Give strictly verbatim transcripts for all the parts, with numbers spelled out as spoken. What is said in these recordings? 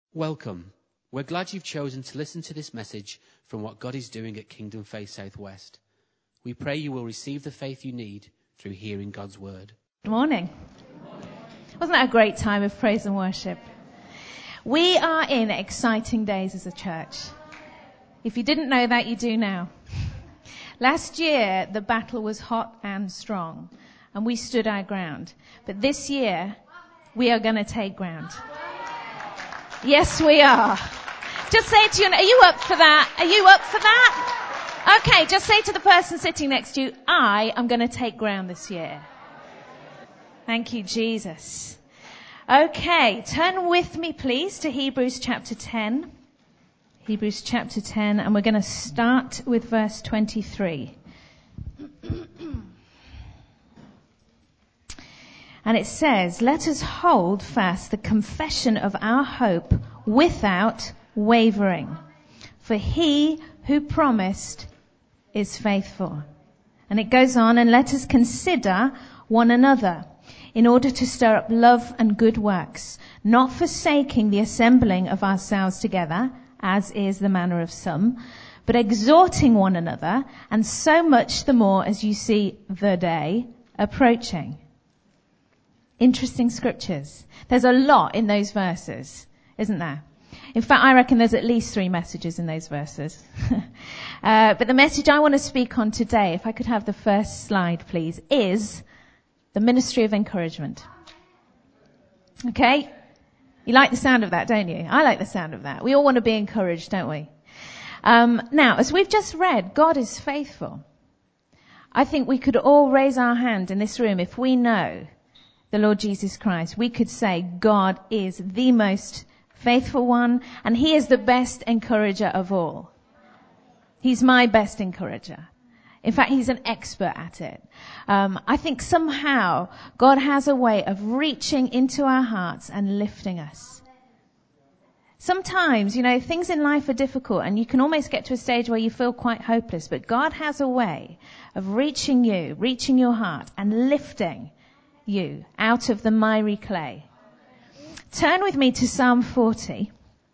Welcome. We're glad you've chosen to listen to this message from what God is doing at Kingdom Faith Southwest. We pray you will receive the faith you need through hearing God's word. Good morning. Wasn't that a great time of praise and worship? We are in exciting days as a church. If you didn't know that, you do now. Last year, the battle was hot and strong, and we stood our ground. But this year, we are going to take ground. Yes, we are. Just say to you, are you up for that? Are you up for that? Okay, just say to the person sitting next to you, I am going to take ground this year. Thank you, Jesus. Okay, turn with me, please, to Hebrews chapter ten. Hebrews chapter ten, and we're going to start with verse twenty-three. And it says, let us hold fast the confession of our hope without wavering. For he who promised is faithful. And it goes on, and let us consider one another in order to stir up love and good works, not forsaking the assembling of ourselves together, as is the manner of some, but exhorting one another, and so much the more as you see the day approaching. Interesting scriptures. There's a lot in those verses, isn't there? In fact, I reckon there's at least three messages in those verses. uh, but the message I want to speak on today, if I could have the first slide, please, is the ministry of encouragement. Okay? You like the sound of that, don't you? I like the sound of that. We all want to be encouraged, don't we? Um, now, as we've just read, God is faithful. I think we could all raise our hand in this room if we know the Lord Jesus Christ. We could say God is the most faithful one, and he is the best encourager of all. He's my best encourager. In fact, he's an expert at it. Um, I think somehow God has a way of reaching into our hearts and lifting us. Sometimes, you know, things in life are difficult and you can almost get to a stage where you feel quite hopeless, but God has a way of reaching you, reaching your heart and lifting you out of the miry clay. Turn with me to Psalm forty.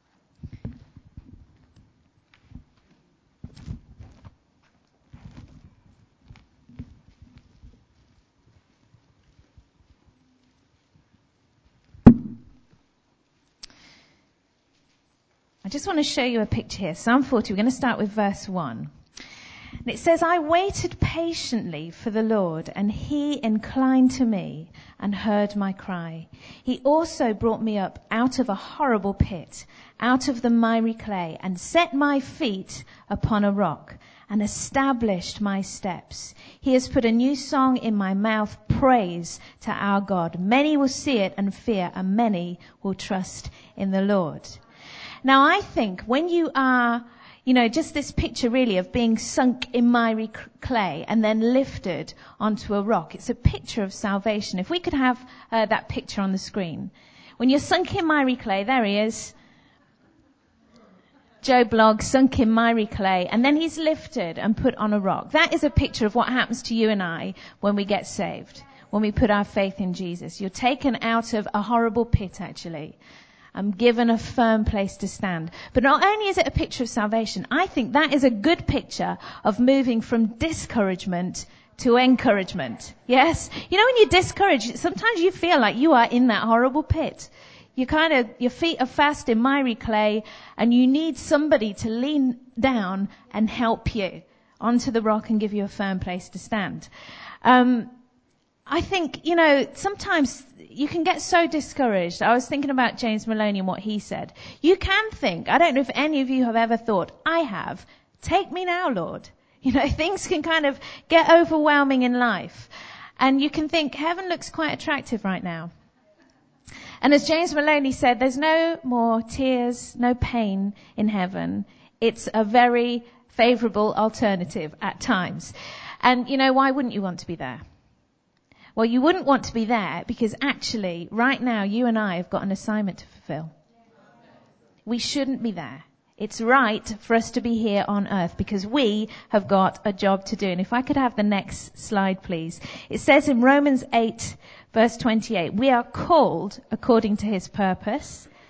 I just want to show you a picture here. Psalm forty, we're going to start with verse one. And it says, I waited patiently for the Lord, and he inclined to me and heard my cry. He also brought me up out of a horrible pit, out of the miry clay, and set my feet upon a rock, and established my steps. He has put a new song in my mouth, praise to our God. Many will see it and fear, and many will trust in the Lord. Now I think when you are, you know, just this picture really of being sunk in miry clay and then lifted onto a rock. It's a picture of salvation. If we could have uh, that picture on the screen. When you're sunk in miry clay, there he is. Joe Blogg, sunk in miry clay, and then he's lifted and put on a rock. That is a picture of what happens to you and I when we get saved, when we put our faith in Jesus. You're taken out of a horrible pit, actually. I'm given a firm place to stand. But not only is it a picture of salvation, I think that is a good picture of moving from discouragement to encouragement. Yes? You know, when you're discouraged, sometimes you feel like you are in that horrible pit. You kind of, your feet are fast in miry clay, and you need somebody to lean down and help you onto the rock and give you a firm place to stand. Um, I think, you know, sometimes you can get so discouraged. I was thinking about James Maloney and what he said. You can think, I don't know if any of you have ever thought, I have, take me now, Lord. You know, things can kind of get overwhelming in life. And you can think, heaven looks quite attractive right now. And as James Maloney said, there's no more tears, no pain in heaven. It's a very favourable alternative at times. And, you know, why wouldn't you want to be there? Well, you wouldn't want to be there because actually, right now, you and I have got an assignment to fulfill. We shouldn't be there. It's right for us to be here on earth because we have got a job to do. And if I could have the next slide, please. It says in Romans eight, verse twenty-eight, we are called according to his purpose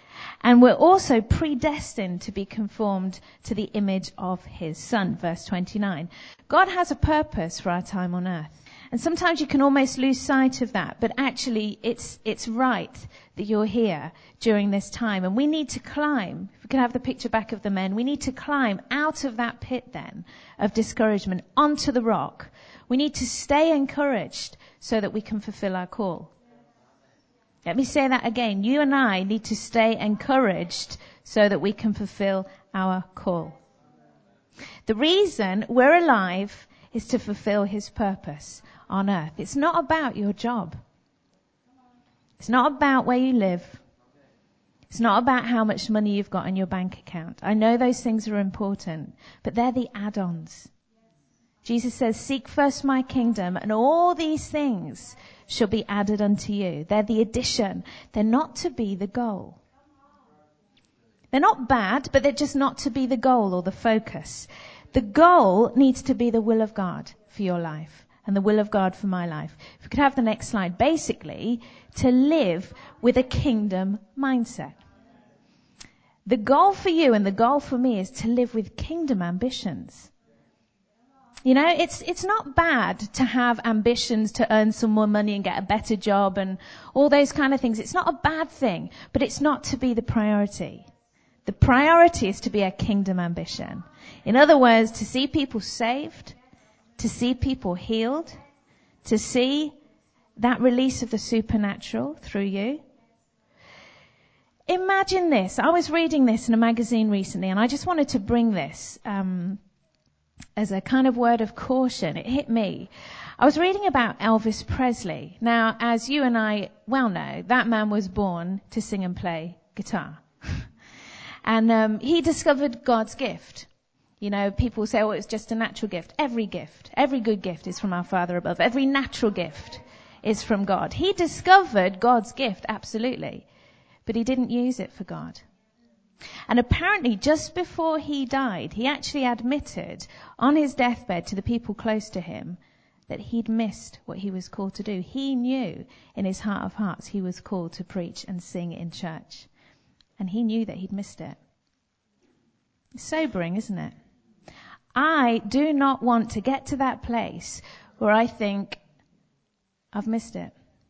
And we're also predestined to be conformed to the image of his Son. Verse twenty-nine. God has a purpose for our time on earth. And sometimes you can almost lose sight of that, but actually it's it's right that you're here during this time. And we need to climb, if we can have the picture back of the men, we need to climb out of that pit then of discouragement onto the rock. We need to stay encouraged so that we can fulfill our call. Let me say that again. You and I need to stay encouraged so that we can fulfill our call. The reason we're alive is to fulfill his purpose on earth. It's not about your job. It's not about where you live. It's not about how much money you've got in your bank account. I know those things are important, but they're the add-ons. Jesus says, seek first my kingdom and all these things shall be added unto you. They're the addition. They're not to be the goal. They're not bad, but they're just not to be the goal or the focus. The goal needs to be the will of God for your life and the will of God for my life. If we could have the next slide. Basically, to live with a kingdom mindset. The goal for you and the goal for me is to live with kingdom ambitions. You know, it's it's not bad to have ambitions to earn some more money and get a better job and all those kind of things. It's not a bad thing, but it's not to be the priority. The priority is to be a kingdom ambition. In other words, to see people saved, to see people healed, to see that release of the supernatural through you. Imagine this. I was reading this in a magazine recently, and I just wanted to bring this um, as a kind of word of caution. It hit me. I was reading about Elvis Presley. Now, as you and I well know, that man was born to sing and play guitar. And um, he discovered God's gift. You know, people say, oh, it's just a natural gift. Every gift, every good gift is from our Father above. Every natural gift is from God. He discovered God's gift, absolutely. But he didn't use it for God. And apparently just before he died, he actually admitted on his deathbed to the people close to him that he'd missed what he was called to do. He knew in his heart of hearts he was called to preach and sing in church. And he knew that he'd missed it. It's sobering, isn't it? I do not want to get to that place where I think, I've missed it.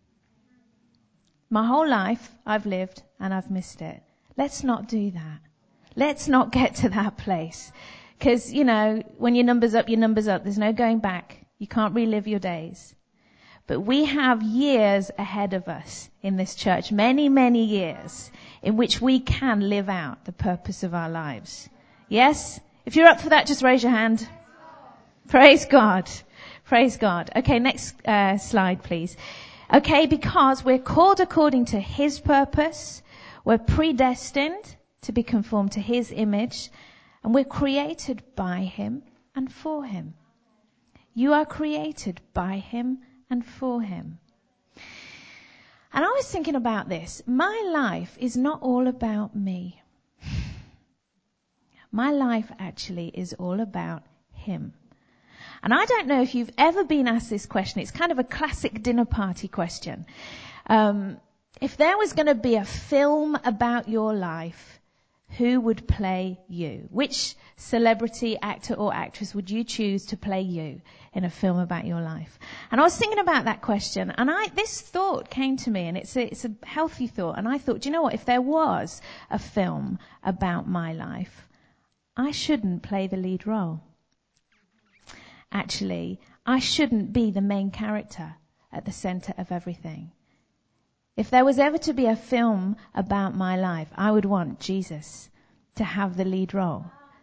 My whole life I've lived and I've missed it. Let's not do that. Let's not get to that place. Because, you know, when your number's up, your number's up. There's no going back. You can't relive your days. But we have years ahead of us in this church, many, many years, in which we can live out the purpose of our lives. Yes? If you're up for that, just raise your hand. Praise God. Praise God. Okay, next uh, slide, please. Okay, because we're called according to his purpose, we're predestined to be conformed to his image, and we're created by him and for him. You are created by him and for him. And I was thinking about this. My life is not all about me. My life actually is all about him. And I don't know if you've ever been asked this question. It's kind of a classic dinner party question. Um, if there was going to be a film about your life, who would play you? Which celebrity, actor or actress would you choose to play you in a film about your life? And I was thinking about that question, and I this thought came to me, and it's a, it's a healthy thought. And I thought, do you know what? If there was a film about my life, I shouldn't play the lead role. Actually, I shouldn't be the main character at the center of everything. If there was ever to be a film about my life, I would want Jesus to have the lead role.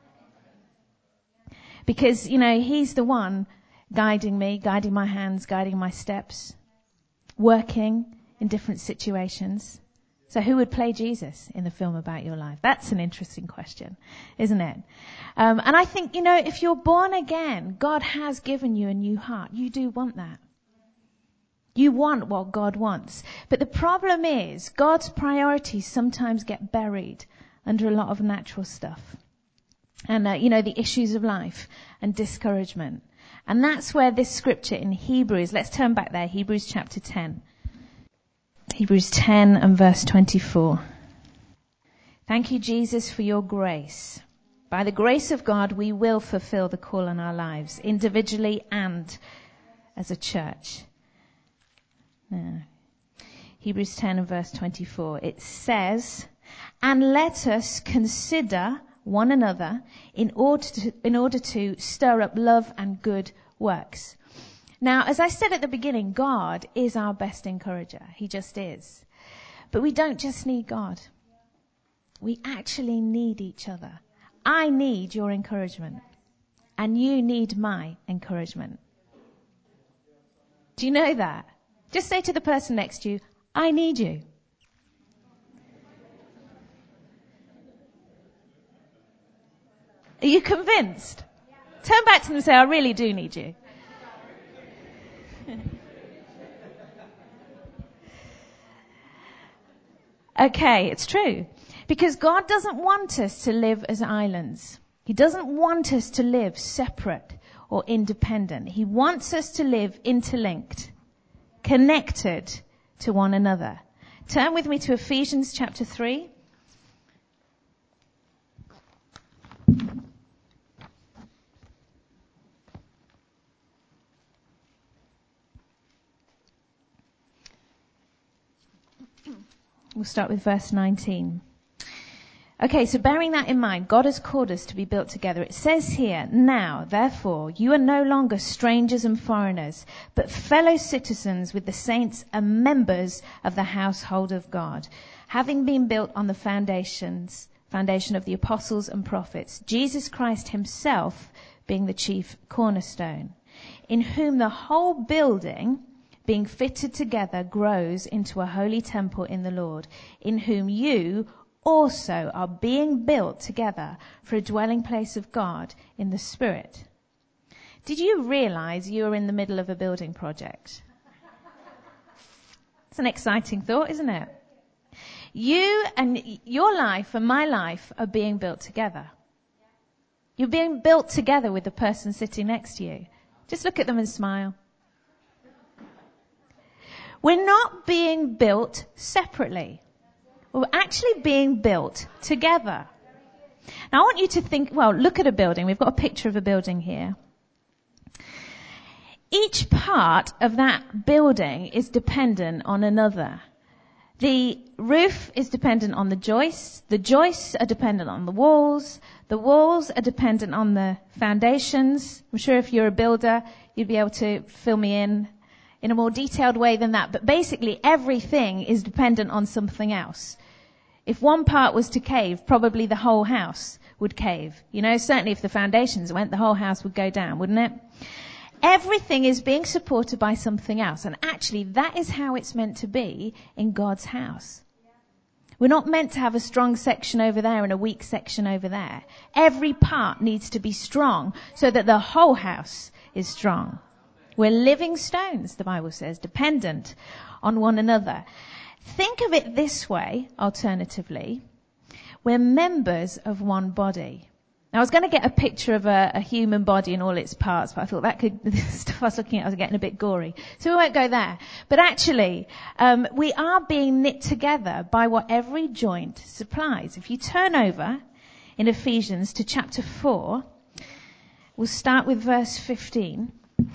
Because, you know, he's the one guiding me, guiding my hands, guiding my steps, working in different situations. So who would play Jesus in the film about your life? That's an interesting question, isn't it? Um, and I think, you know, if you're born again, God has given you a new heart. You do want that. You want what God wants. But the problem is, God's priorities sometimes get buried under a lot of natural stuff. And, uh, you know, the issues of life and discouragement. And that's where this scripture in Hebrews, let's turn back there, Hebrews chapter ten. Hebrews ten and verse twenty-four. Thank you, Jesus, for your grace. By the grace of God, we will fulfill the call in our lives, individually and as a church. Yeah. Hebrews ten and verse twenty-four. It says, and let us consider one another in order to, in order to stir up love and good works. Now, as I said at the beginning, God is our best encourager. He just is. But we don't just need God. We actually need each other. I need your encouragement. And you need my encouragement. Do you know that? Just say to the person next to you, I need you. Are you convinced? Turn back to them and say, I really do need you. Okay, it's true. Because God doesn't want us to live as islands. He doesn't want us to live separate or independent. He wants us to live interlinked, connected to one another. Turn with me to Ephesians chapter three. We'll start with verse nineteen. Okay, so bearing that in mind, God has called us to be built together. It says here, now, therefore, you are no longer strangers and foreigners, but fellow citizens with the saints and members of the household of God, having been built on the foundations, foundation of the apostles and prophets, Jesus Christ himself being the chief cornerstone, in whom the whole building, being fitted together, grows into a holy temple in the Lord, in whom you also are being built together for a dwelling place of God in the Spirit. Did you realize you were in the middle of a building project? It's an exciting thought, isn't it? You and your life and my life are being built together. You're being built together with the person sitting next to you. Just look at them and smile. We're not being built separately. We're actually being built together. Now I want you to think, well, look at a building. We've got a picture of a building here. Each part of that building is dependent on another. The roof is dependent on the joists. The joists are dependent on the walls. The walls are dependent on the foundations. I'm sure if you're a builder, you'd be able to fill me in in a more detailed way than that. But basically everything is dependent on something else. If one part was to cave, probably the whole house would cave. You know, certainly if the foundations went, the whole house would go down, wouldn't it? Everything is being supported by something else. And actually that is how it's meant to be in God's house. We're not meant to have a strong section over there and a weak section over there. Every part needs to be strong so that the whole house is strong. We're living stones, the Bible says, dependent on one another. Think of it this way, alternatively. We're members of one body. Now, I was going to get a picture of a, a human body and all its parts, but I thought that could, the stuff I was looking at was getting a bit gory. So we won't go there. But actually, um, we are being knit together by what every joint supplies. If you turn over in Ephesians to chapter four, we'll start with verse fifteen.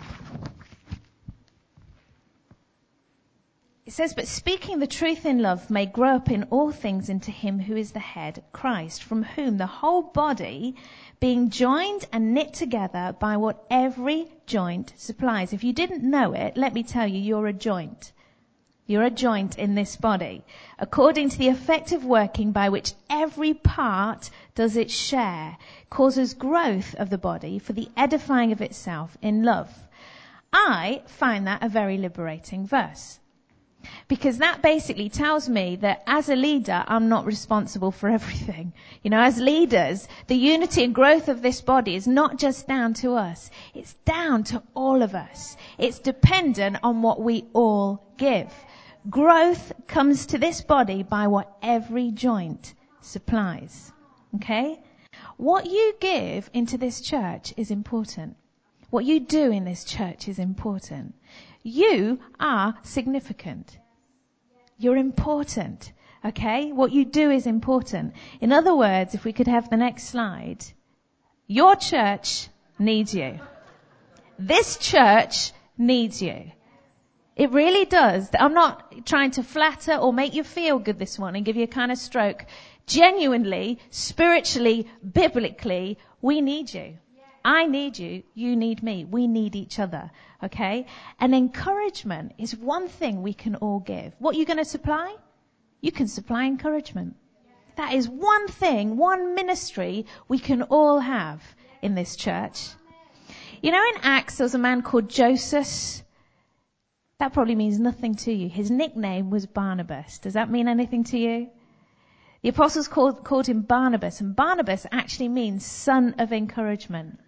It says, but speaking the truth in love may grow up in all things into him who is the head, Christ, from whom the whole body, being joined and knit together by what every joint supplies. If you didn't know it, let me tell you, you're a joint. You're a joint in this body, according to the effective working by which every part does its share, causes growth of the body for the edifying of itself in love. I find that a very liberating verse. Because that basically tells me that as a leader, I'm not responsible for everything. You know, as leaders, the unity and growth of this body is not just down to us. It's down to all of us. It's dependent on what we all give. Growth comes to this body by what every joint supplies. Okay? What you give into this church is important. What you do in this church is important. You are significant. You're important. Okay? What you do is important. In other words, if we could have the next slide, your church needs you. This church needs you. It really does. I'm not trying to flatter or make you feel good this morning, give you a kind of stroke. Genuinely, spiritually, biblically, we need you. I need you. You need me. We need each other. Okay? And encouragement is one thing we can all give. What are you going to supply? You can supply encouragement. That is one thing, one ministry we can all have in this church. You know, in Acts, there was a man called Joseph. That probably means nothing to you. His nickname was Barnabas. Does that mean anything to you? The apostles called, called him Barnabas, and Barnabas actually means son of encouragement.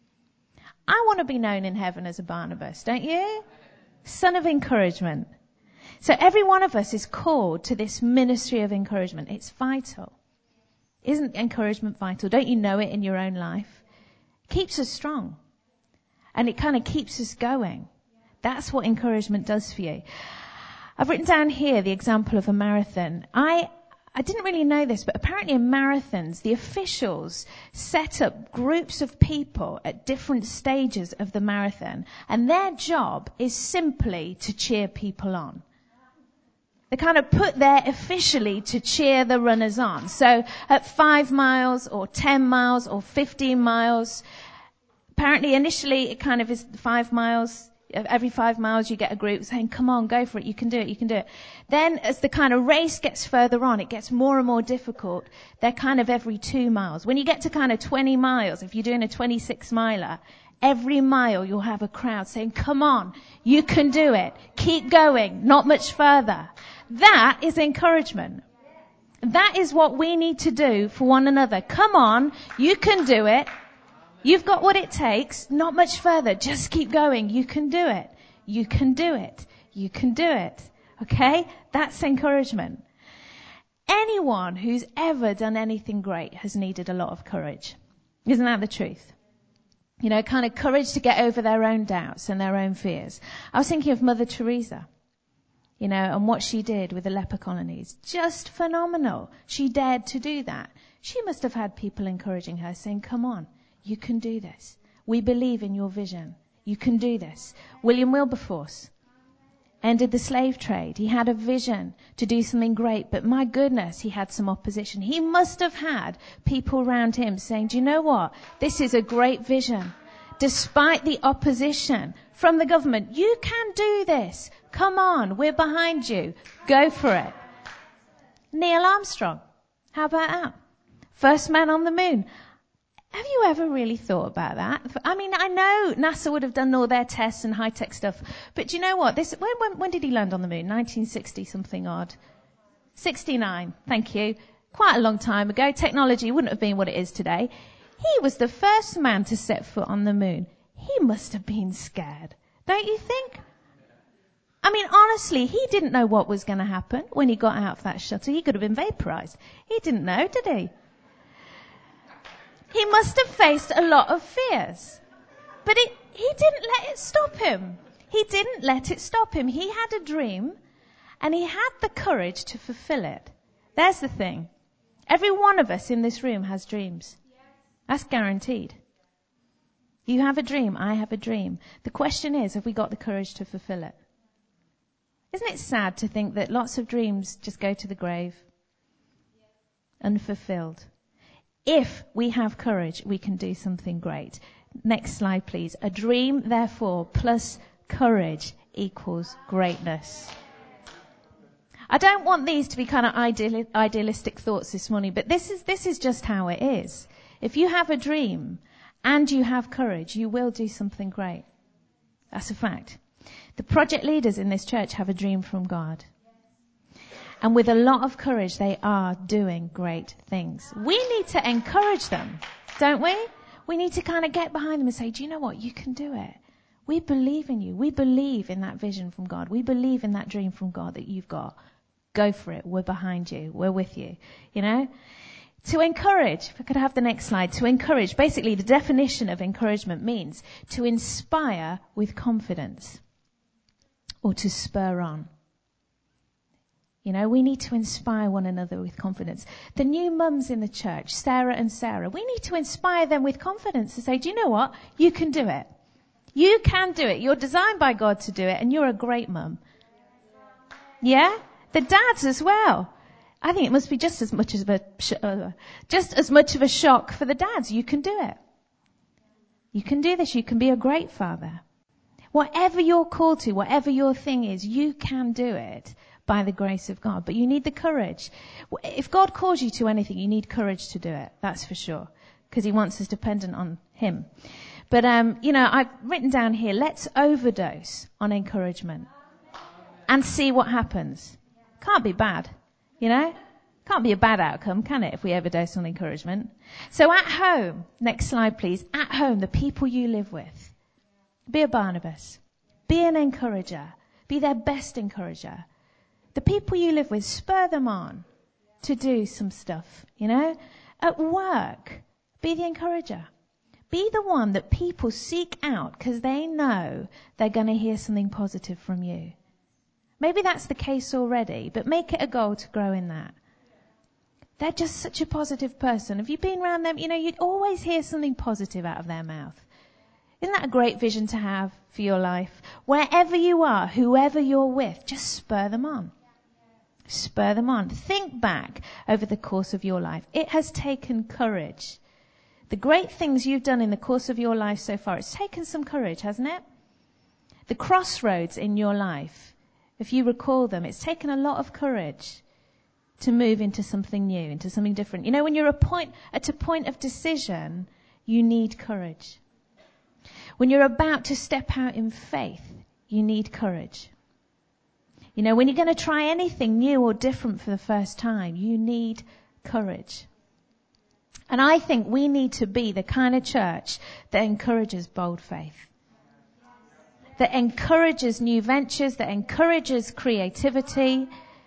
I want to be known in heaven as a Barnabas, don't you? Son of encouragement. So every one of us is called to this ministry of encouragement. It's vital. Isn't encouragement vital? Don't you know it in your own life? It keeps us strong. And it kind of keeps us going. That's what encouragement does for you. I've written down here the example of a marathon. I I didn't really know this, but apparently in marathons, the officials set up groups of people at different stages of the marathon, and their job is simply to cheer people on. They're kind of put there officially to cheer the runners on. So at five miles or ten miles or fifteen miles, apparently initially it kind of is five miles. Every five miles you get a group saying, come on, go for it, you can do it, you can do it. Then as the kind of race gets further on, it gets more and more difficult. They're kind of every two miles. When you get to kind of twenty miles, if you're doing a twenty-six miler, every mile you'll have a crowd saying, come on, you can do it, keep going, not much further. That is encouragement. That is what we need to do for one another. Come on, you can do it. You've got what it takes, not much further. Just keep going. You can do it. You can do it. You can do it. Okay? That's encouragement. Anyone who's ever done anything great has needed a lot of courage. Isn't that the truth? You know, kind of courage to get over their own doubts and their own fears. I was thinking of Mother Teresa, you know, and what she did with the leper colonies. Just phenomenal. She dared to do that. She must have had people encouraging her, saying, come on. You can do this. We believe in your vision. You can do this. William Wilberforce ended the slave trade. He had a vision to do something great, but my goodness, he had some opposition. He must have had people around him saying, do you know what? This is a great vision. Despite the opposition from the government, you can do this. Come on, we're behind you. Go for it. Neil Armstrong. How about that? First man on the moon. Have you ever really thought about that? I mean, I know NASA would have done all their tests and high-tech stuff, but do you know what? This, when, when, when did he land on the moon? nineteen sixty something odd. sixty-nine, thank you. Quite a long time ago. Technology wouldn't have been what it is today. He was the first man to set foot on the moon. He must have been scared, don't you think? I mean, honestly, he didn't know what was going to happen when he got out of that shuttle. He could have been vaporized. He didn't know, did he? He must have faced a lot of fears. But it, he didn't let it stop him. He didn't let it stop him. He had a dream, and he had the courage to fulfill it. There's the thing. Every one of us in this room has dreams. That's guaranteed. You have a dream, I have a dream. The question is, have we got the courage to fulfill it? Isn't it sad to think that lots of dreams just go to the grave? Unfulfilled. If we have courage, we can do something great. Next slide, please. A dream, therefore, plus courage equals greatness. I don't want these to be kind of ideal, idealistic thoughts this morning, but this is, this is just how it is. If you have a dream and you have courage, you will do something great. That's a fact. The project leaders in this church have a dream from God. And with a lot of courage, they are doing great things. We need to encourage them, don't we? We need to kind of get behind them and say, do you know what? You can do it. We believe in you. We believe in that vision from God. We believe in that dream from God that you've got. Go for it. We're behind you. We're with you. You know? To encourage, if I could have the next slide, to encourage, basically the definition of encouragement means to inspire with confidence or to spur on. You know, we need to inspire one another with confidence. The new mums in the church, Sarah and Sarah, we need to inspire them with confidence to say, do you know what? You can do it. You can do it. You're designed by God to do it, and you're a great mum. Yeah? The dads as well. I think it must be just as much as a, uh, just as much of a shock for the dads. You can do it. You can do this. You can be a great father. Whatever you're called to, whatever your thing is, you can do it by the grace of God. But you need the courage. If God calls you to anything, you need courage to do it. That's for sure. Because he wants us dependent on him. But, um, you know, I've written down here, let's overdose on encouragement and see what happens. Can't be bad, you know? Can't be a bad outcome, can it, if we overdose on encouragement? So at home, next slide please, at home, the people you live with, be a Barnabas. Be an encourager. Be their best encourager. The people you live with, spur them on to do some stuff, you know? At work, be the encourager. Be the one that people seek out because they know they're going to hear something positive from you. Maybe that's the case already, but make it a goal to grow in that. They're just such a positive person. Have you been around them? You know, you'd always hear something positive out of their mouth. Isn't that a great vision to have for your life? Wherever you are, whoever you're with, just spur them on. Spur them on. Think back over the course of your life. It has taken courage. The great things you've done in the course of your life so far, it's taken some courage, hasn't it? The crossroads in your life, if you recall them, it's taken a lot of courage to move into something new, into something different. You know, when you're a point, at a point of decision, you need courage. When you're about to step out in faith, you need courage. You know, when you're going to try anything new or different for the first time, you need courage. And I think we need to be the kind of church that encourages bold faith. That encourages new ventures, that encourages creativity.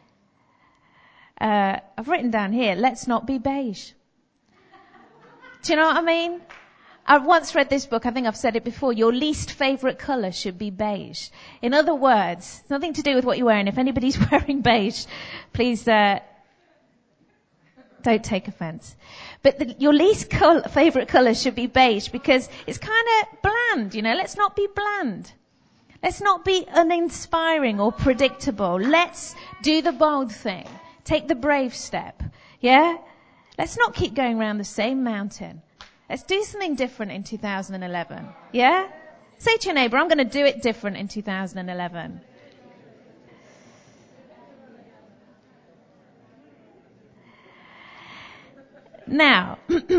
Uh, I've written down here, let's not be beige. Do you know what I mean? I once read this book, I think I've said it before, your least favourite colour should be beige. In other words, it's nothing to do with what you're wearing. If anybody's wearing beige, please uh, don't take offence. But the, your least col- favourite colour should be beige because it's kind of bland, you know. Let's not be bland. Let's not be uninspiring or predictable. Let's do the bold thing. Take the brave step. Yeah? Let's not keep going around the same mountain. Let's do something different in two thousand eleven. Yeah? Say to your neighbour, I'm going to do it different in two thousand eleven. Now,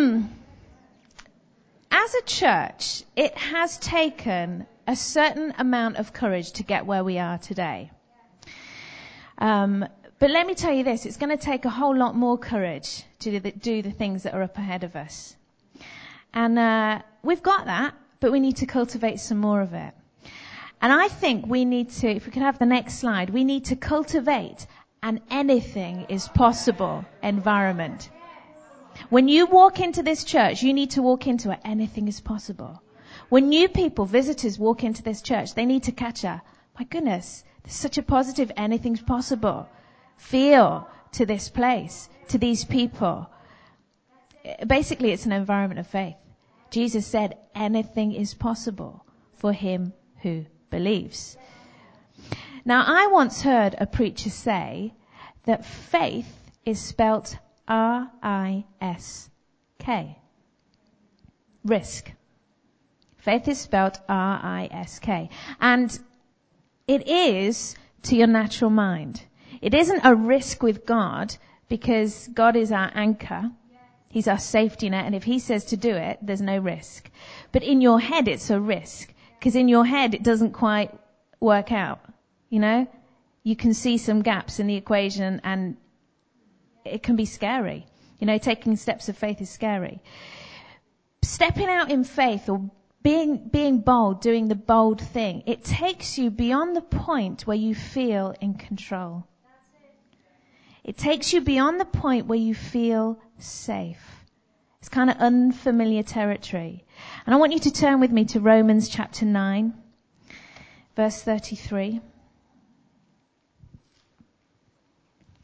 as a church, it has taken a certain amount of courage to get where we are today. Um, but let me tell you this, it's going to take a whole lot more courage to do the, do the things that are up ahead of us. And uh, we've got that, but we need to cultivate some more of it. And I think we need to, if we could have the next slide, we need to cultivate an anything is possible environment. When you walk into this church, you need to walk into it, anything is possible. When new people, visitors walk into this church, they need to catch a, my goodness, there's such a positive anything's possible feel to this place, to these people. Basically, it's an environment of faith. Jesus said, anything is possible for him who believes. Now, I once heard a preacher say that faith is spelt R I S K. Risk. Faith is spelt R I S K. And it is to your natural mind. It isn't a risk with God because God is our anchor. He's our safety net, and if he says to do it, there's no risk. But in your head, it's a risk, because in your head, it doesn't quite work out, you know? You can see some gaps in the equation, and it can be scary. You know, taking steps of faith is scary. Stepping out in faith, or being, being bold, doing the bold thing, it takes you beyond the point where you feel in control. It takes you beyond the point where you feel safe. It's kind of unfamiliar territory. And I want you to turn with me to Romans chapter nine, verse thirty-three.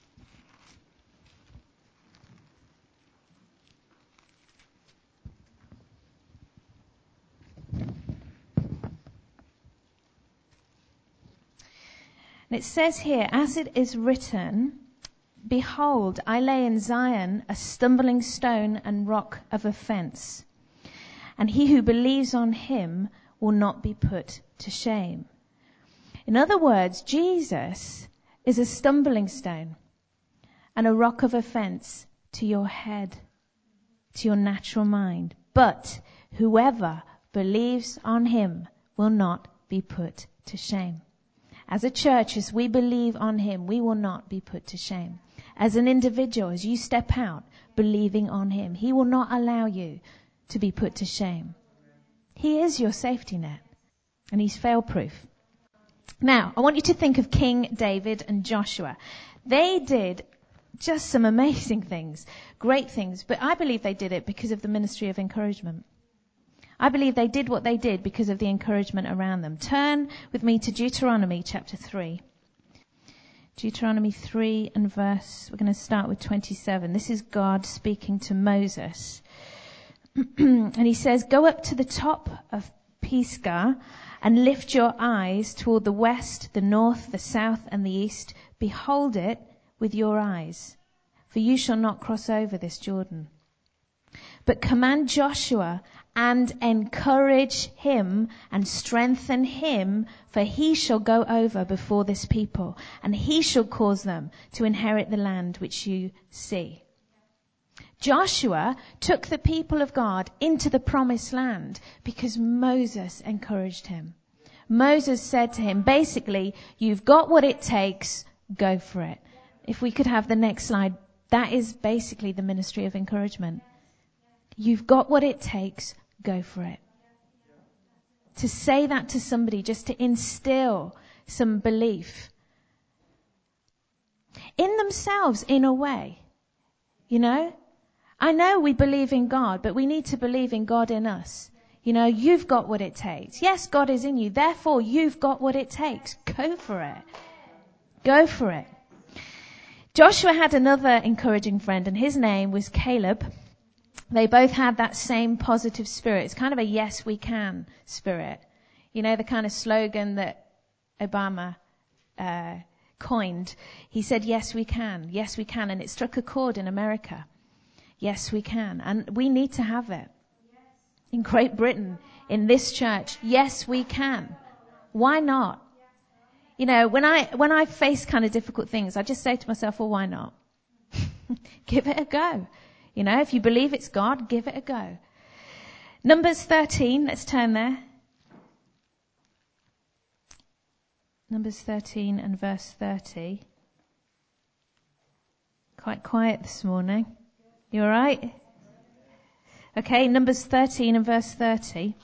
And it says here, as it is written, behold, I lay in Zion a stumbling stone and rock of offense, and he who believes on him will not be put to shame. In other words, Jesus is a stumbling stone and a rock of offense to your head, to your natural mind. But whoever believes on him will not be put to shame. As a church, as we believe on him, we will not be put to shame. As an individual, as you step out believing on him, he will not allow you to be put to shame. He is your safety net, and he's fail-proof. Now, I want you to think of King David and Joshua. They did just some amazing things, great things, but I believe they did it because of the ministry of encouragement. I believe they did what they did because of the encouragement around them. Turn with me to Deuteronomy chapter three. Deuteronomy three and verse, we're going to start with twenty-seven. This is God speaking to Moses. And he says, go up to the top of Pisgah and lift your eyes toward the west, the north, the south, and the east. Behold it with your eyes, for you shall not cross over this Jordan. But command Joshua and encourage him and strengthen him, for he shall go over before this people, and he shall cause them to inherit the land which you see. Joshua took the people of God into the promised land because Moses encouraged him. Moses said to him, basically, you've got what it takes, go for it. If we could have the next slide, that is basically the ministry of encouragement. You've got what it takes, go for it. To say that to somebody, just to instill some belief in themselves in a way, you know. I know we believe in God, but we need to believe in God in us. You know, you've got what it takes. Yes, God is in you. Therefore, you've got what it takes. Go for it. Go for it. Joshua had another encouraging friend, and his name was Caleb. They both had that same positive spirit. It's kind of a yes, we can spirit. You know, the kind of slogan that Obama uh, coined. He said, yes, we can. Yes, we can. And it struck a chord in America. Yes, we can. And we need to have it. In Great Britain, in this church, yes, we can. Why not? You know, when I, when I face kind of difficult things, I just say to myself, well, why not? Give it a go. You know, if you believe it's God, give it a go. Numbers thirteen, let's turn there. Numbers thirteen and verse thirty. Quite quiet this morning. You all right? Okay, Numbers thirteen and verse thirty.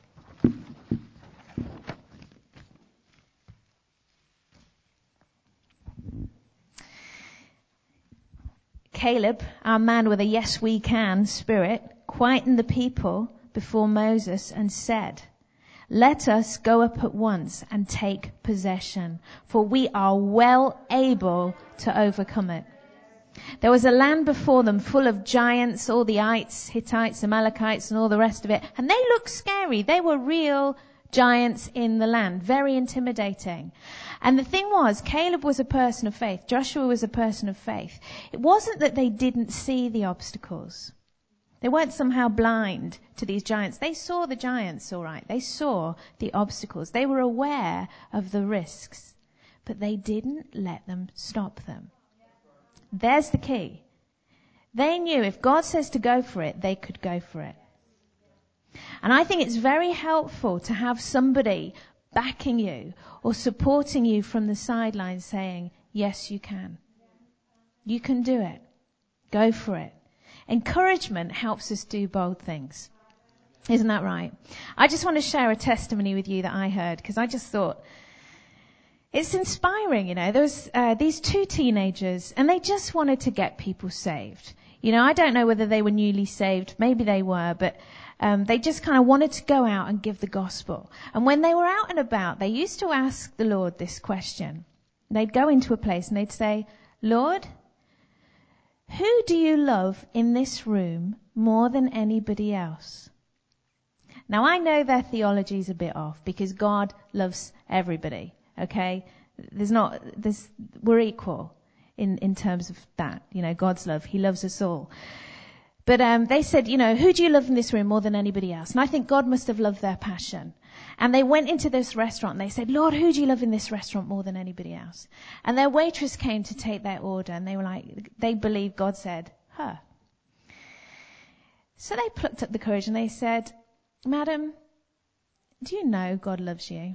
Caleb, our man with a yes we can spirit, quietened the people before Moses and said, let us go up at once and take possession, for we are well able to overcome it. There was a land before them full of giants, all the Ites, Hittites, Amalekites, and all the rest of it. And they looked scary. They were real giants in the land, very intimidating. And the thing was, Caleb was a person of faith. Joshua was a person of faith. It wasn't that they didn't see the obstacles. They weren't somehow blind to these giants. They saw the giants, all right. They saw the obstacles. They were aware of the risks. But they didn't let them stop them. There's the key. They knew if God says to go for it, they could go for it. And I think it's very helpful to have somebody backing you or supporting you from the sidelines saying, yes, you can. You can do it. Go for it. Encouragement helps us do bold things. Isn't that right? I just want to share a testimony with you that I heard because I just thought, it's inspiring, you know. There was uh, these two teenagers, and they just wanted to get people saved. You know, I don't know whether they were newly saved. Maybe they were, but um, they just kind of wanted to go out and give the gospel. And when they were out and about, they used to ask the Lord this question. They'd go into a place and they'd say, Lord, who do you love in this room more than anybody else? Now, I know their theology is a bit off because God loves everybody. Okay? There's not, there's, we're equal in, in terms of that. You know, God's love. He loves us all. But um, they said, you know, who do you love in this room more than anybody else? And I think God must have loved their passion. And they went into this restaurant and they said, Lord, who do you love in this restaurant more than anybody else? And their waitress came to take their order and they were like, they believed God said, her. So they plucked up the courage and they said, Madam, do you know God loves you?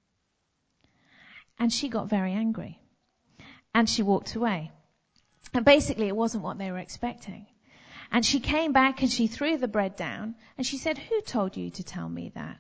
And she got very angry. And she walked away. And basically it wasn't what they were expecting. And she came back and she threw the bread down and she said, who told you to tell me that?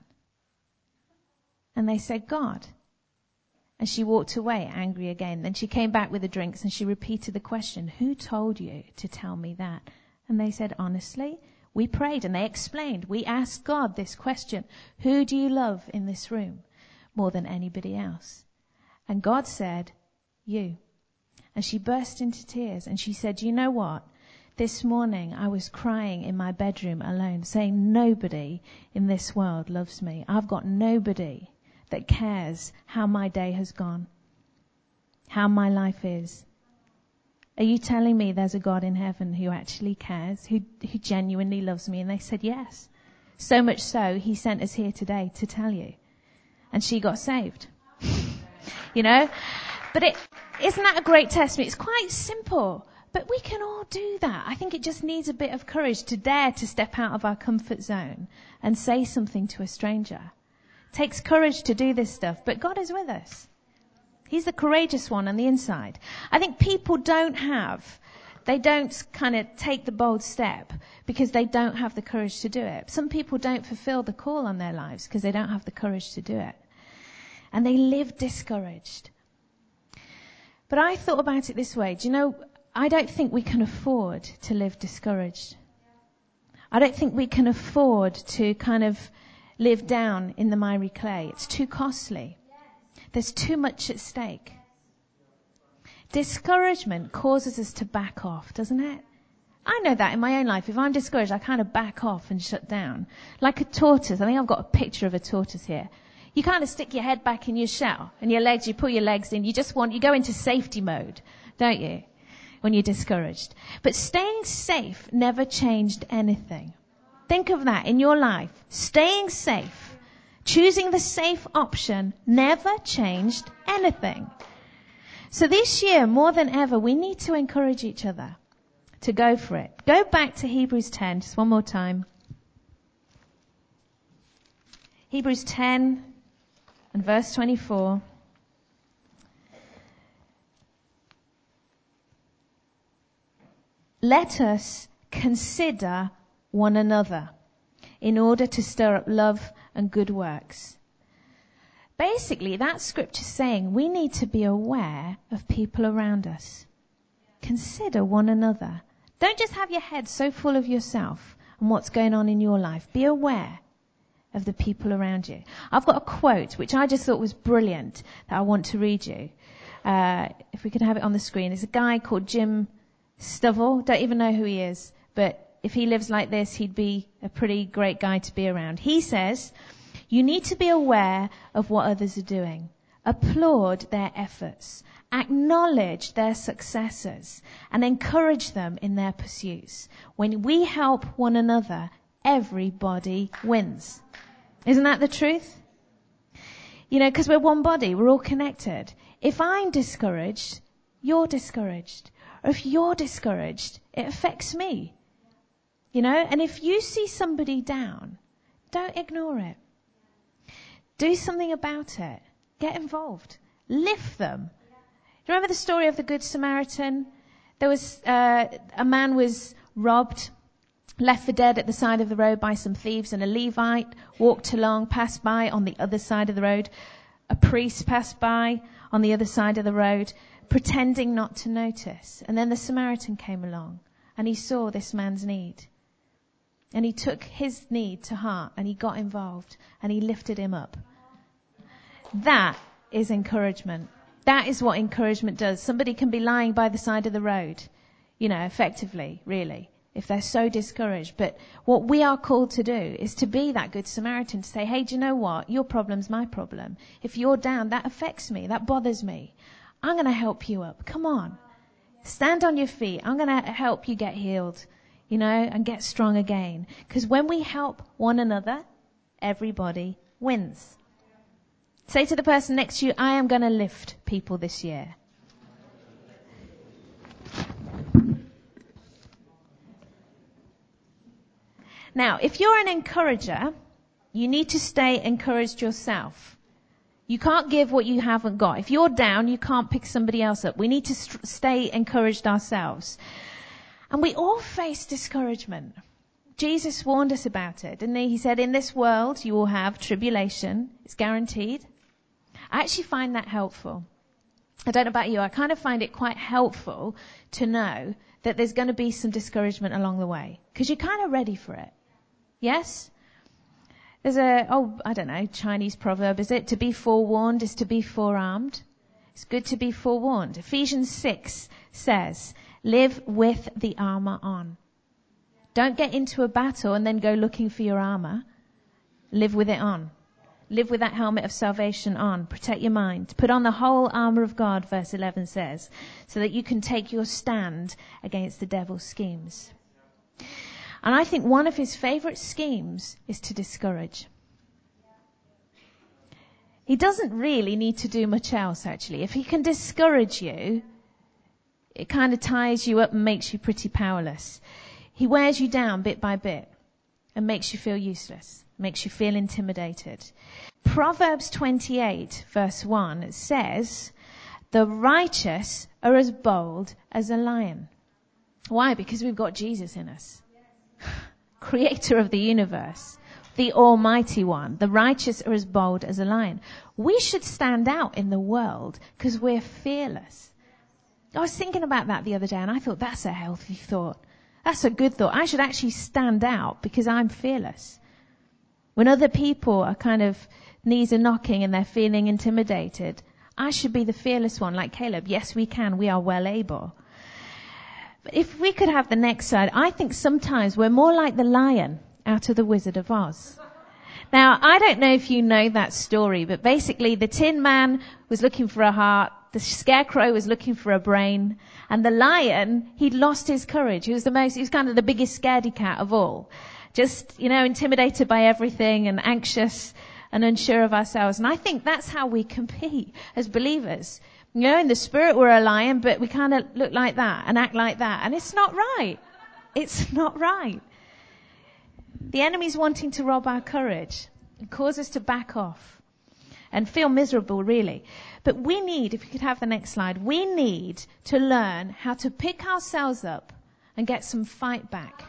And they said, God. And she walked away angry again. Then she came back with the drinks and she repeated the question, who told you to tell me that? And they said, honestly, we prayed and they explained. We asked God this question, who do you love in this room more than anybody else? And God said, you. And she burst into tears and she said, you know what? This morning I was crying in my bedroom alone, saying nobody in this world loves me. I've got nobody that cares how my day has gone, how my life is. Are you telling me there's a God in heaven who actually cares, who, who genuinely loves me? And they said yes. So much so, he sent us here today to tell you. And she got saved. You know? But it, isn't that a great testimony? It's quite simple. But we can all do that. I think it just needs a bit of courage to dare to step out of our comfort zone and say something to a stranger. It takes courage to do this stuff, but God is with us. He's the courageous one on the inside. I think people don't have, they don't kind of take the bold step because they don't have the courage to do it. Some people don't fulfill the call on their lives because they don't have the courage to do it. And they live discouraged. But I thought about it this way. Do you know, I don't think we can afford to live discouraged. I don't think we can afford to kind of live down in the miry clay. It's too costly. There's too much at stake. Discouragement causes us to back off, doesn't it? I know that in my own life. If I'm discouraged, I kind of back off and shut down. Like a tortoise. I think I've got a picture of a tortoise here. You kind of stick your head back in your shell and your legs, you pull your legs in. You just want, you go into safety mode, don't you? When you're discouraged. But staying safe never changed anything. Think of that in your life. Staying safe, choosing the safe option never changed anything. So this year, more than ever, we need to encourage each other to go for it. Go back to Hebrews ten, just one more time. Hebrews ten and verse twenty-four. Let us consider one another in order to stir up love and good works. Basically, that scripture saying we need to be aware of people around us. Consider one another. Don't just have your head so full of yourself and what's going on in your life. Be aware of the people around you. I've got a quote which I just thought was brilliant that I want to read you. Uh, if we could have it on the screen. It's a guy called Jim Stovall. Don't even know who he is, but if he lives like this, he'd be a pretty great guy to be around. He says, you need to be aware of what others are doing. Applaud their efforts. Acknowledge their successes and encourage them in their pursuits. When we help one another, everybody wins. Isn't that the truth? You know, because we're one body, we're all connected. If I'm discouraged, you're discouraged. Or if you're discouraged, it affects me. You know, and if you see somebody down, don't ignore it. Do something about it. Get involved. Lift them. Do you remember the story of the Good Samaritan? There was, uh, a man was robbed, left for dead at the side of the road by some thieves, and a Levite walked along, passed by on the other side of the road. A priest passed by on the other side of the road, pretending not to notice. And then the Samaritan came along and he saw this man's need. And he took his need to heart and he got involved and he lifted him up. That is encouragement. That is what encouragement does. Somebody can be lying by the side of the road, you know, effectively, really. if they're so discouraged. But what we are called to do is to be that good Samaritan, to say, hey, do you know what? Your problem's my problem. If you're down, that affects me. That bothers me. I'm going to help you up. Come on. Stand on your feet. I'm going to help you get healed, you know, and get strong again. Because when we help one another, everybody wins. Say to the person next to you, I am going to lift people this year. Now, if you're an encourager, you need to stay encouraged yourself. You can't give what you haven't got. If you're down, you can't pick somebody else up. We need to st- stay encouraged ourselves. And we all face discouragement. Jesus warned us about it, didn't he? He said, in this world you will have tribulation. It's guaranteed. I actually find that helpful. I don't know about you. I kind of find it quite helpful to know that there's going to be some discouragement along the way, because you're kind of ready for it. Yes? There's a, oh, I don't know, Chinese proverb, is it? To be forewarned is to be forearmed. It's good to be forewarned. Ephesians six says, live with the armor on. Don't get into a battle and then go looking for your armor. Live with it on. Live with that helmet of salvation on. Protect your mind. Put on the whole armor of God, verse eleven says, so that you can take your stand against the devil's schemes. And I think one of his favorite schemes is to discourage. He doesn't really need to do much else, actually. If he can discourage you, it kind of ties you up and makes you pretty powerless. He wears you down bit by bit and makes you feel useless, makes you feel intimidated. Proverbs twenty-eight, verse one, says, the righteous are as bold as a lion. Why? Because we've got Jesus in us. Creator of the universe, the Almighty One. The righteous are as bold as a lion. We should stand out in the world because we're fearless. I was thinking about that the other day and I thought, that's a healthy thought. That's a good thought. I should actually stand out because I'm fearless. When other people are kind of knees are knocking and they're feeling intimidated, I should be the fearless one like Caleb. Yes, we can. We are well able. But if we could have the next slide, I think sometimes we're more like the lion out of the Wizard of Oz. Now, I don't know if you know that story, but basically the Tin Man was looking for a heart, the Scarecrow was looking for a brain, and the lion, he'd lost his courage. He was the most, he was kind of the biggest scaredy cat of all. Just, you know, intimidated by everything and anxious and unsure of ourselves. And I think that's how we compete as believers. You know, in the spirit we're a lion, but we kind of look like that and act like that. And it's not right. It's not right. The enemy's wanting to rob our courage and cause us to back off and feel miserable, really. But we need, if you could have the next slide, we need to learn how to pick ourselves up and get some fight back.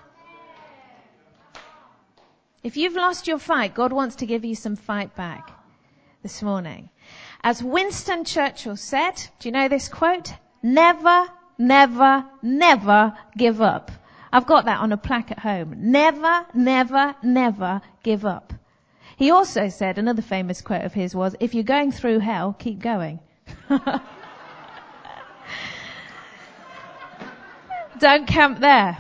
If you've lost your fight, God wants to give you some fight back this morning. As Winston Churchill said, do you know this quote? Never, never, never give up. I've got that on a plaque at home. Never, never, never give up. He also said, another famous quote of his was, if you're going through hell, keep going. Don't camp there.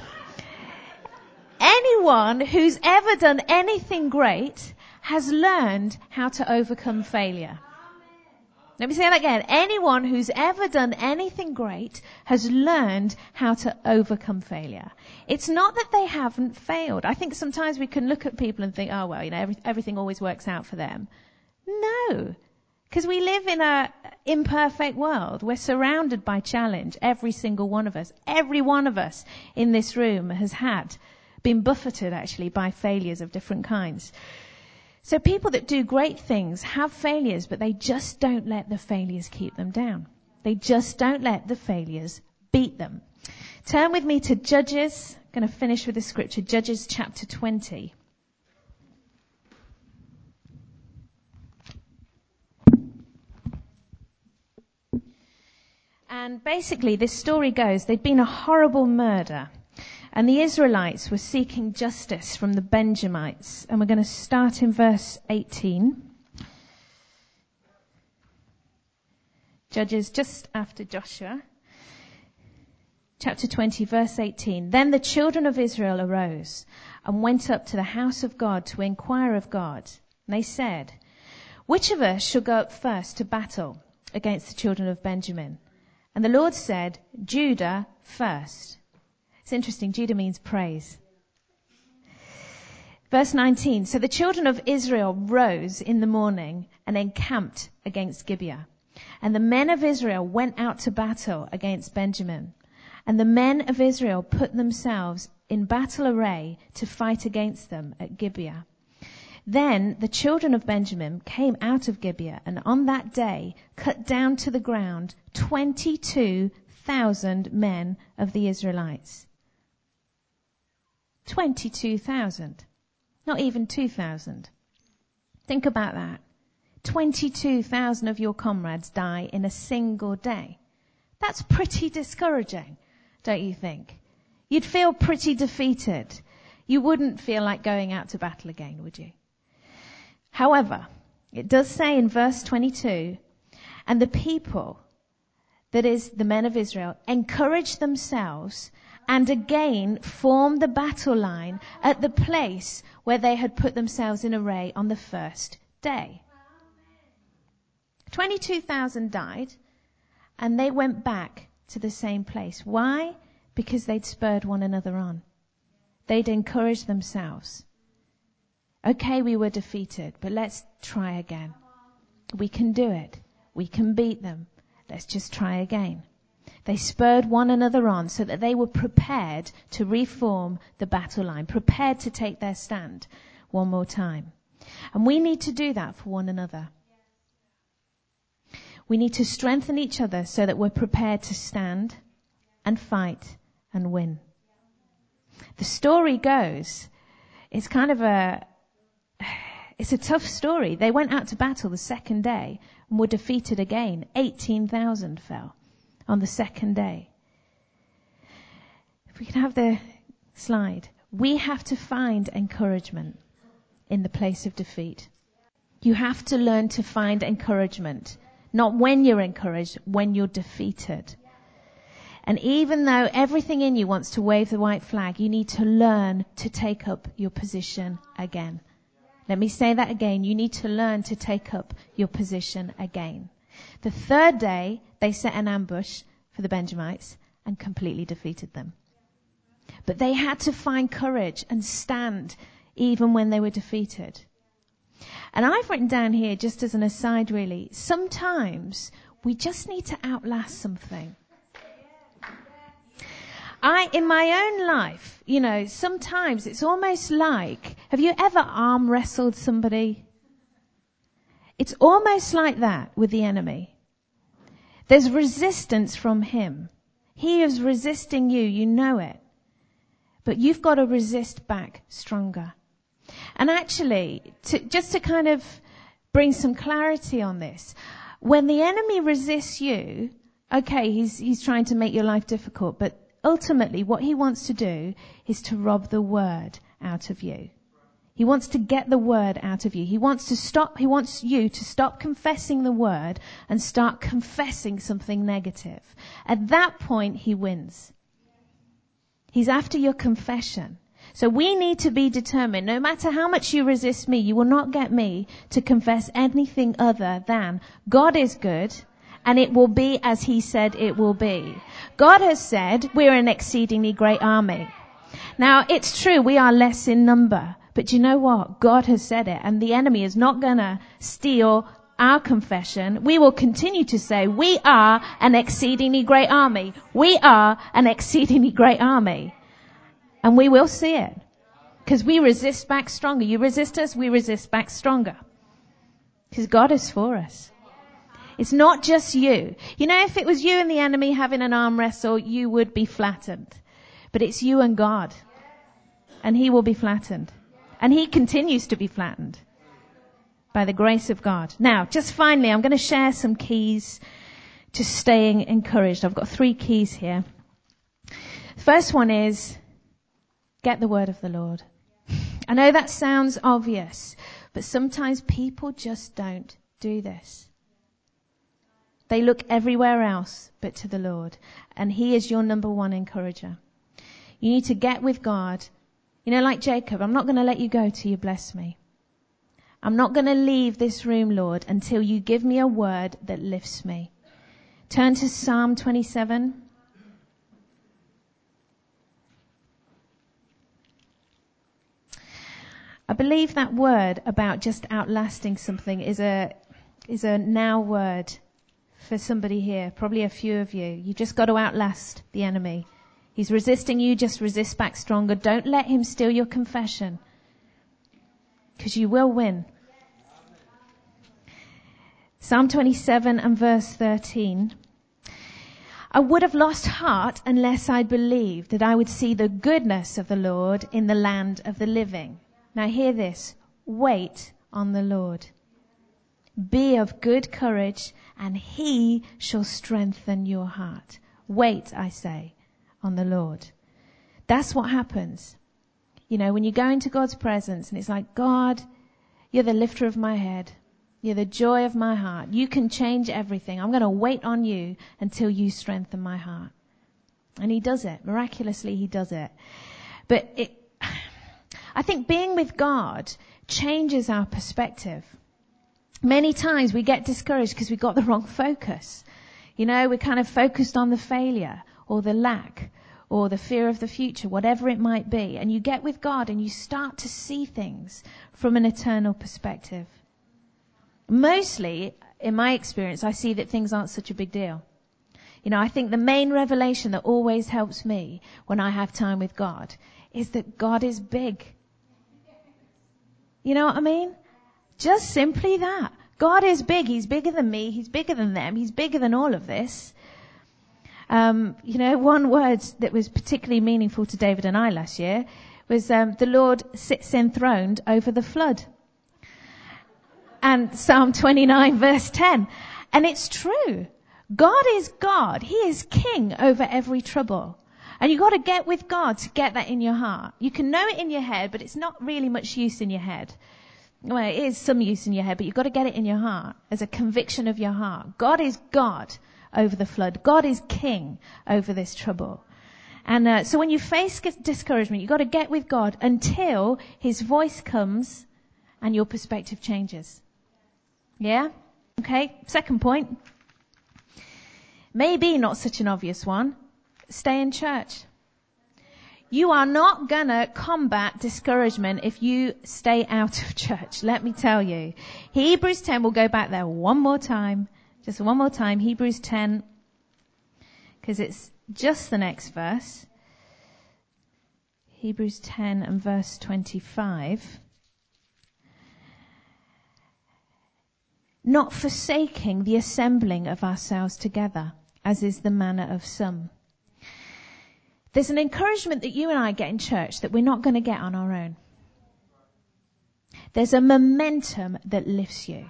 Anyone who's ever done anything great has learned how to overcome failure. Let me say that again. Anyone who's ever done anything great has learned how to overcome failure. It's not that they haven't failed. I think sometimes we can look at people and think, oh, well, you know, every, everything always works out for them. No. Because we live in a imperfect world. We're surrounded by challenge. Every single one of us, every one of us in this room has had, been buffeted actually by failures of different kinds. So people that do great things have failures, but they just don't let the failures keep them down. They just don't let the failures beat them. Turn with me to Judges. I'm going to finish with the scripture. Judges chapter twenty. And basically this story goes, there'd been a horrible murder. And the Israelites were seeking justice from the Benjamites. And we're going to start in verse eighteen. Judges just after Joshua. chapter twenty, verse eighteen. Then the children of Israel arose and went up to the house of God to inquire of God. And they said, which of us shall go up first to battle against the children of Benjamin? And the Lord said, Judah first. It's interesting. Judah means praise. Verse nineteen. So the children of Israel rose in the morning and encamped against Gibeah. And the men of Israel went out to battle against Benjamin. And the men of Israel put themselves in battle array to fight against them at Gibeah. Then the children of Benjamin came out of Gibeah, and on that day cut down to the ground twenty-two thousand men of the Israelites. twenty-two thousand. Not even two thousand. Think about that. twenty-two thousand of your comrades die in a single day. That's pretty discouraging, don't you think? You'd feel pretty defeated. You wouldn't feel like going out to battle again, would you? However, it does say in verse twenty-two, and the people, that is the men of Israel, encouraged themselves and again formed the battle line at the place where they had put themselves in array on the first day. twenty-two thousand died, and they went back to the same place. Why? Because they'd spurred one another on. They'd encouraged themselves. Okay, we were defeated, but let's try again. We can do it. We can beat them. Let's just try again. They spurred one another on so that they were prepared to reform the battle line, prepared to take their stand one more time. And we need to do that for one another. We need to strengthen each other so that we're prepared to stand and fight and win. The story goes, it's kind of a, it's a tough story. They went out to battle the second day and were defeated again. eighteen thousand fell on the second day. If we can have the slide. We have to find encouragement in the place of defeat. You have to learn to find encouragement. Not when you're encouraged, when you're defeated. And even though everything in you wants to wave the white flag, you need to learn to take up your position again. Let me say that again. You need to learn to take up your position again. The third day, they set an ambush for the Benjamites and completely defeated them. But they had to find courage and stand even when they were defeated. And I've written down here, just as an aside really, sometimes we just need to outlast something. I, in my own life, you know, sometimes it's almost like, have you ever arm wrestled somebody? It's almost like that with the enemy. There's resistance from him. He is resisting you, you know it. But you've got to resist back stronger. And actually, to, just to kind of bring some clarity on this, when the enemy resists you, okay, he's, he's trying to make your life difficult, but ultimately what he wants to do is to rob the word out of you. He wants to get the word out of you. He wants to stop, he wants you to stop confessing the word and start confessing something negative. At that point, he wins. He's after your confession. So we need to be determined, no matter how much you resist me, you will not get me to confess anything other than God is good and it will be as he said it will be. God has said we're an exceedingly great army. Now, it's true, we are less in number. But you know what? God has said it, and the enemy is not going to steal our confession. We will continue to say, we are an exceedingly great army. We are an exceedingly great army. And we will see it. Because we resist back stronger. You resist us, we resist back stronger. Because God is for us. It's not just you. You know, if it was you and the enemy having an arm wrestle, you would be flattened. But it's you and God. And he will be flattened. And he continues to be flattened by the grace of God. Now, just finally, I'm going to share some keys to staying encouraged. I've got three keys here. The first one is, get the word of the Lord. I know that sounds obvious, but sometimes people just don't do this. They look everywhere else but to the Lord. And he is your number one encourager. You need to get with God. You know, like Jacob, I'm not going to let you go till you bless me. I'm not going to leave this room, Lord, until you give me a word that lifts me. Turn to Psalm twenty-seven. I believe that word about just outlasting something is a is a now word for somebody here, probably a few of you. You've just got to outlast the enemy. He's resisting you, just resist back stronger. Don't let him steal your confession, because you will win. Psalm twenty-seven and verse thirteen. I would have lost heart unless I believed that I would see the goodness of the Lord in the land of the living. Now hear this. Wait on the Lord. Be of good courage, and he shall strengthen your heart. Wait, I say, on the Lord. That's what happens. You know, when you go into God's presence and it's like, God, you're the lifter of my head. You're the joy of my heart. You can change everything. I'm going to wait on you until you strengthen my heart. And he does it. Miraculously, he does it. But it, I think being with God changes our perspective. Many times we get discouraged because we got the wrong focus. You know, we're kind of focused on the failure or the lack or the fear of the future, whatever it might be. And you get with God and you start to see things from an eternal perspective. Mostly, in my experience, I see that things aren't such a big deal. You know, I think the main revelation that always helps me when I have time with God is that God is big. You know what I mean? Just simply that. God is big. He's bigger than me. He's bigger than them. He's bigger than all of this. Um, you know, one word that was particularly meaningful to David and I last year was um, the Lord sits enthroned over the flood. And Psalm twenty-nine verse ten. And it's true. God is God. He is king over every trouble. And you've got to get with God to get that in your heart. You can know it in your head, but it's not really much use in your head. Well, it is some use in your head, but you've got to get it in your heart as a conviction of your heart. God is God over the flood. God is king over this trouble. And uh, so when you face discouragement, you've got to get with God until his voice comes and your perspective changes. Yeah? Okay, second point. Maybe not such an obvious one. Stay in church. You are not gonna combat discouragement if you stay out of church. Let me tell you. Hebrews ten, we'll go back there one more time. Just one more time. Hebrews ten. Because it's just the next verse. Hebrews ten and verse twenty-five. Not forsaking the assembling of ourselves together, as is the manner of some. There's an encouragement that you and I get in church that we're not going to get on our own. There's a momentum that lifts you.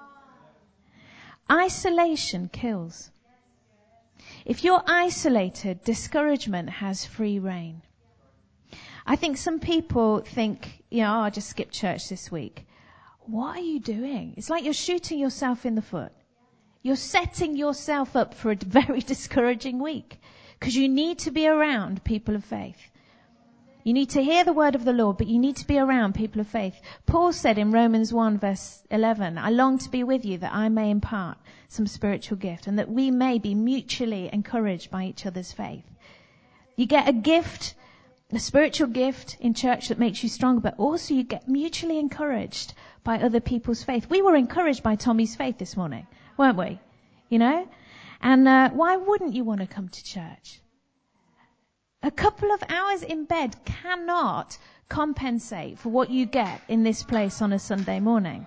Isolation kills. If you're isolated, discouragement has free reign. I think some people think, you know, oh, I'll just skip church this week. What are you doing? It's like you're shooting yourself in the foot. You're setting yourself up for a very discouraging week. Because you need to be around people of faith. You need to hear the word of the Lord, but you need to be around people of faith. Paul said in Romans one verse eleven, I long to be with you that I may impart some spiritual gift and that we may be mutually encouraged by each other's faith. You get a gift, a spiritual gift in church that makes you stronger, but also you get mutually encouraged by other people's faith. We were encouraged by Tommy's faith this morning, weren't we? You know? And uh, why wouldn't you want to come to church? A couple of hours in bed cannot compensate for what you get in this place on a Sunday morning.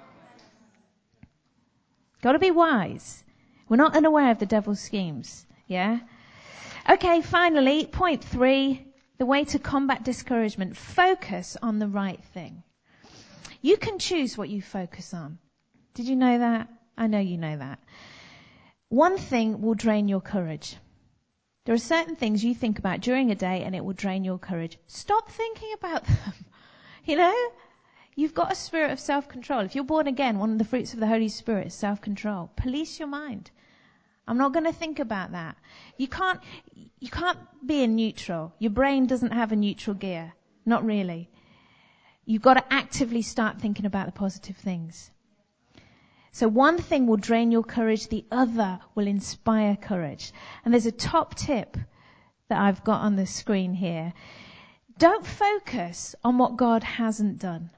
Got to be wise. We're not unaware of the devil's schemes. Yeah? Okay, finally, point three, the way to combat discouragement. Focus on the right thing. You can choose what you focus on. Did you know that? I know you know that. One thing will drain your courage. There are certain things you think about during a day and it will drain your courage. Stop thinking about them. You know? You've got a spirit of self-control. If you're born again, one of the fruits of the Holy Spirit is self-control. Police your mind. I'm not going to think about that. You can't, you can't be in neutral. Your brain doesn't have a neutral gear. Not really. You've got to actively start thinking about the positive things. So one thing will drain your courage, the other will inspire courage. And there's a top tip that I've got on the screen here. Don't focus on what God hasn't done.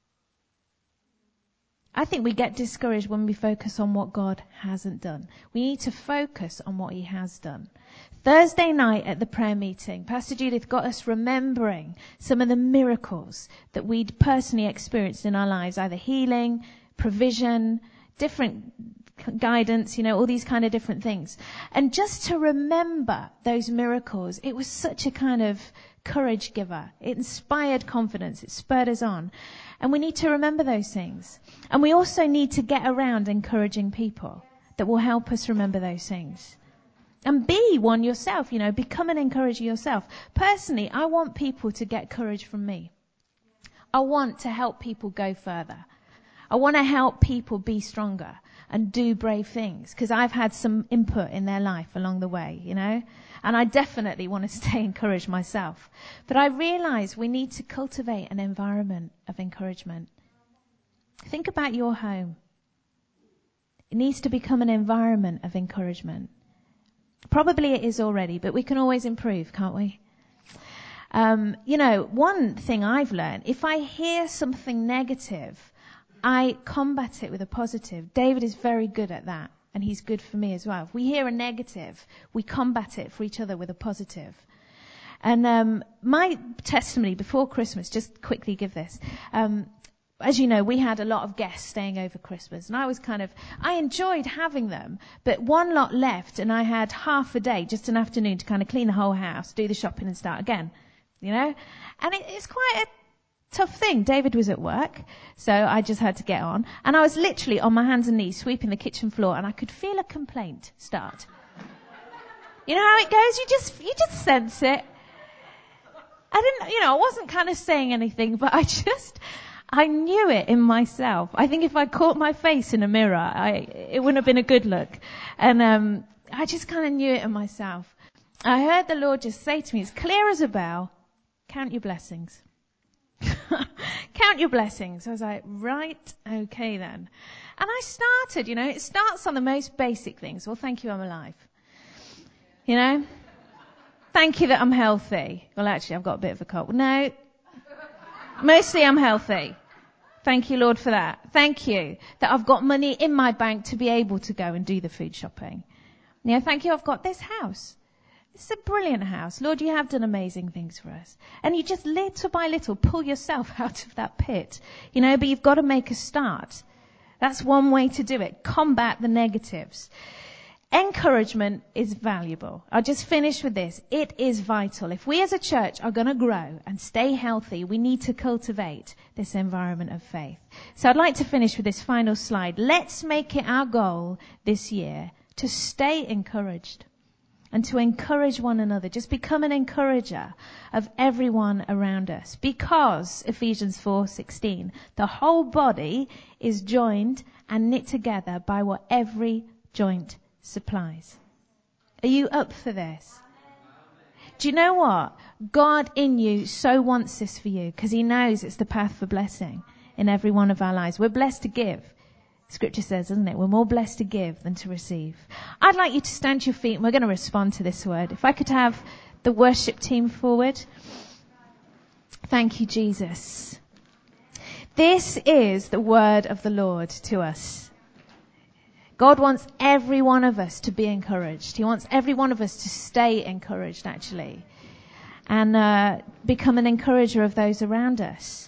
I think we get discouraged when we focus on what God hasn't done. We need to focus on what he has done. Thursday night at the prayer meeting, Pastor Judith got us remembering some of the miracles that we'd personally experienced in our lives, either healing, provision, different guidance, you know, all these kind of different things. And just to remember those miracles, it was such a kind of courage giver. It inspired confidence. It spurred us on. And we need to remember those things. And we also need to get around encouraging people that will help us remember those things. And be one yourself, you know, become an encourager yourself. Personally, I want people to get courage from me. I want to help people go further. I want to help people be stronger and do brave things, because I've had some input in their life along the way, you know. And I definitely want to stay encouraged myself. But I realize we need to cultivate an environment of encouragement. Think about your home. It needs to become an environment of encouragement. Probably it is already, but we can always improve, can't we? Um, you know, one thing I've learned, if I hear something negative, I combat it with a positive. David is very good at that. And he's good for me as well. If we hear a negative, we combat it for each other with a positive. And um, my testimony before Christmas, just quickly give this. Um, as you know, we had a lot of guests staying over Christmas. And I was kind of, I enjoyed having them. But one lot left and I had half a day, just an afternoon, to kind of clean the whole house, do the shopping and start again. You know? And it, it's quite a tough thing. David was at work, so I just had to get on. And I was literally on my hands and knees sweeping the kitchen floor, and I could feel a complaint start. You know how it goes? You just, you just sense it. I didn't, you know, I wasn't kind of saying anything, but I just, I knew it in myself. I think if I caught my face in a mirror, I, it wouldn't have been a good look. And, um, I just kind of knew it in myself. I heard the Lord just say to me, as clear as a bell, count your blessings. Count your blessings. I was like, right, okay then. And I started, you know, it starts on the most basic things. Well, thank you, I'm alive. You know? Thank you that I'm healthy. Well, actually, I've got a bit of a cold. No. Mostly I'm healthy. Thank you, Lord, for that. Thank you that I've got money in my bank to be able to go and do the food shopping. Yeah, thank you, I've got this house. It's a brilliant house. Lord, you have done amazing things for us. And you just little by little pull yourself out of that pit. You know, but you've got to make a start. That's one way to do it. Combat the negatives. Encouragement is valuable. I'll just finish with this. It is vital. If we as a church are going to grow and stay healthy, we need to cultivate this environment of faith. So I'd like to finish with this final slide. Let's make it our goal this year to stay encouraged. And to encourage one another. Just become an encourager of everyone around us. Because, Ephesians four sixteen, the whole body is joined and knit together by what every joint supplies. Are you up for this? Do you know what? God in you so wants this for you, because he knows it's the path for blessing in every one of our lives. We're blessed to give. Scripture says, doesn't it? We're more blessed to give than to receive. I'd like you to stand to your feet and we're going to respond to this word. If I could have the worship team forward. Thank you, Jesus. This is the word of the Lord to us. God wants every one of us to be encouraged. He wants every one of us to stay encouraged, actually. And uh, become an encourager of those around us.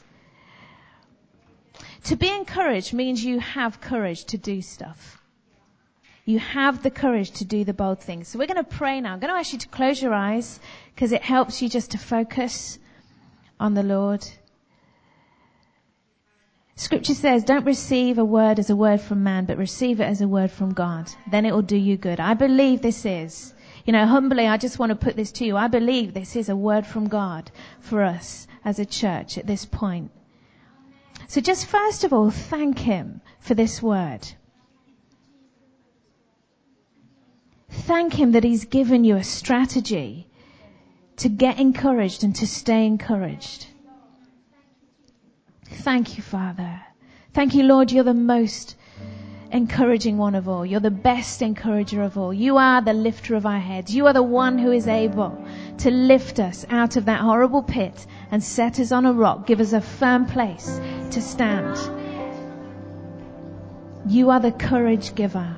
To be encouraged means you have courage to do stuff. You have the courage to do the bold things. So we're going to pray now. I'm going to ask you to close your eyes, because it helps you just to focus on the Lord. Scripture says, don't receive a word as a word from man, but receive it as a word from God. Then it will do you good. I believe this is. You know, humbly, I just want to put this to you. I believe this is a word from God for us as a church at this point. So just first of all, thank him for this word. thank him that he's given you a strategy to get encouraged and to stay encouraged. Thank you, Father. Thank you, Lord, you're the most encouraging one of all. You're the best encourager of all. You are the lifter of our heads. You are the one who is able to lift us out of that horrible pit and set us on a rock, give us a firm place to stand. You are the courage giver.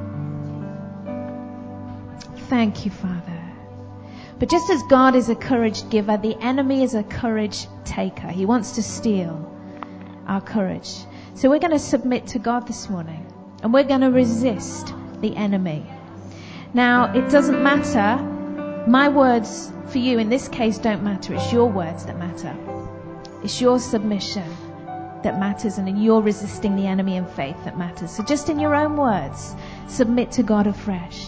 Thank you, Father. But just as God is a courage giver, the enemy is a courage taker. He wants to steal our courage. So we're going to submit to God this morning, and we're going to resist the enemy. Now, it doesn't matter. My words for you in this case don't matter. It's your words that matter. It's your submission that matters, and in your resisting the enemy in faith that matters. So just in your own words, submit to God afresh.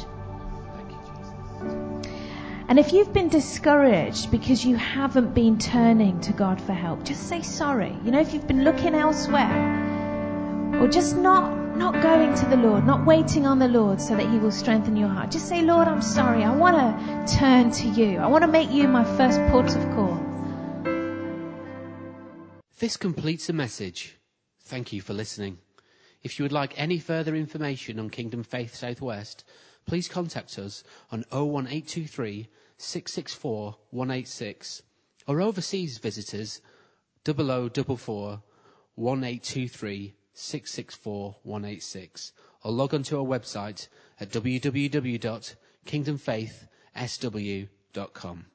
And if you've been discouraged because you haven't been turning to God for help, just say sorry. You know, if you've been looking elsewhere, or just not not going to the Lord, not waiting on the Lord so that he will strengthen your heart, just say, Lord, I'm sorry. I want to turn to you. I want to make you my first port of call. This completes the message. Thank you for listening. If you would like any further information on Kingdom Faith Southwest, please contact us on oh one eight two three, six six four, one eight six, or overseas visitors double oh double four, one eight two three, six six four, one eight six, or log on to our website at w w w dot kingdom faith s w dot com.